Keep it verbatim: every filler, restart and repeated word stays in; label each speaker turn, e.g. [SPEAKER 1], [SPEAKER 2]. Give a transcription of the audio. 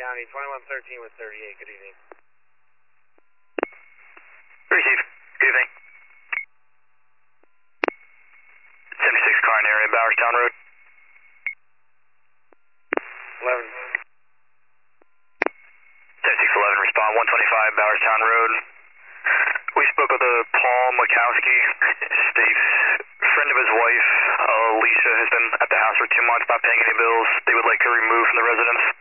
[SPEAKER 1] County, twenty-one thirteen with thirty-eight. Good evening.
[SPEAKER 2] Receive. Good evening. seventy-six car in area, Bowerstown Road.
[SPEAKER 1] eleven.
[SPEAKER 2] seventy-six eleven, respond one twenty-five, Bowerstown Road. We spoke with uh, Paul Makowski. States friend of his wife, uh, Lisa, has been at the house for two months, not paying any bills. They would like her removed from the residence.